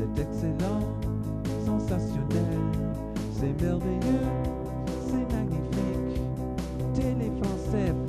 C'est excellent, sensationnel, c'est merveilleux, c'est magnifique. Télé français